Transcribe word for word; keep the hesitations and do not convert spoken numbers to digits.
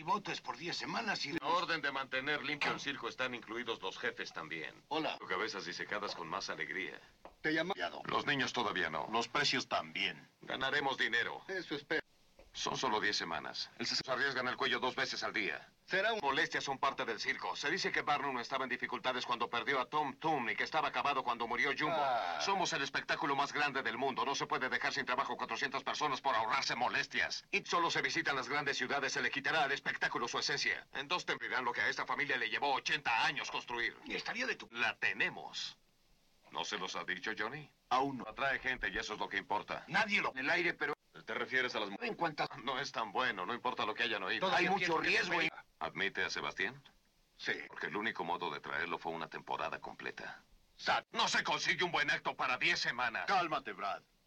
botes por diez semanas y... La orden de mantener limpio el circo están incluidos los jefes también. Hola. Cabezas disecadas con más alegría. Te llamo... Los niños todavía no. Los precios también. Ganaremos dinero. Eso espero. Son solo diez semanas. El se arriesgan el cuello dos veces al día. Será un... Molestias son parte del circo. Se dice que Barnum estaba en dificultades cuando perdió a Tom Thumb y que estaba acabado cuando murió Jumbo. Ah. Somos el espectáculo más grande del mundo. No se puede dejar sin trabajo cuatrocientas personas por ahorrarse molestias. Y solo se visitan las grandes ciudades. Se le quitará al espectáculo su esencia. En dos tendrán lo que a esta familia le llevó ochenta años construir. Y estaría de tu... La tenemos. ¿No se los ha dicho, Johnny? Aún no. Atrae gente y eso es lo que importa. Nadie lo... En el aire, pero... ¿Te refieres a las mujeres? En cuanto... No es tan bueno, no importa lo que hayan oído. Todavía hay mucho riesgo y... ¿Admite a Sebastián? Sí. Porque el único modo de traerlo fue una temporada completa. Sad. No se consigue un buen acto para diez semanas. Cálmate, Brad.